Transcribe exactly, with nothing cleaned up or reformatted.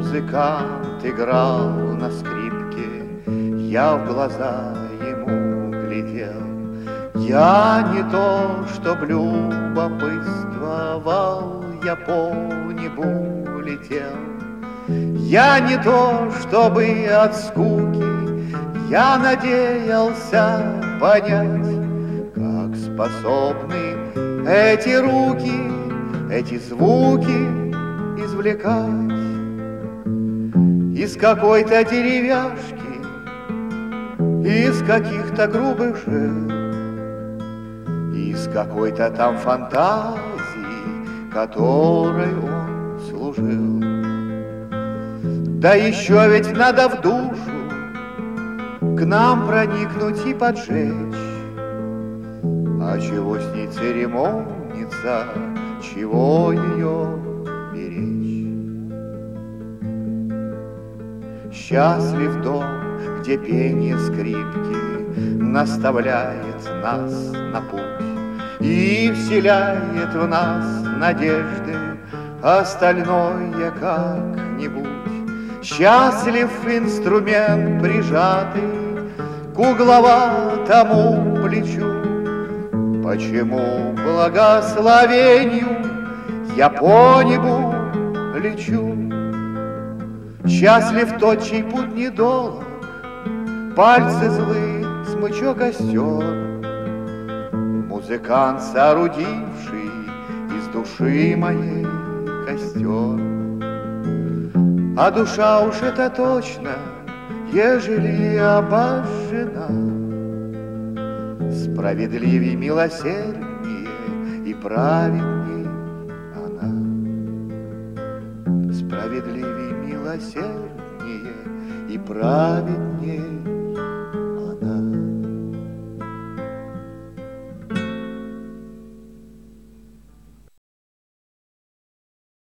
Музыкант играл на скрипке, я в глаза ему глядел. Я не то, чтоб любопытствовал, я по небу летел. Я не то, чтобы от скуки, я надеялся понять, как способны эти руки, эти звуки извлекать из какой-то деревяшки, из каких-то грубых жил, из какой-то там фантазии, которой он служил. Да еще ведь надо в душу к нам проникнуть и поджечь. А чего с ней церемониться, чего ее беречь? Счастлив дом, где пение скрипки наставляет нас на путь и вселяет в нас надежды, остальное как-нибудь. Счастлив инструмент, прижатый к угловатому плечу. Почему благословению я по небу лечу? Счастлив тот, чей путь недолг, пальцы злые, смычок остер. Музыкант, соорудивший из души моей костер. А душа уж это точно, ежели обожжена, справедливей, милосерднее и праведней она. Справедливей, милосерднее и праведней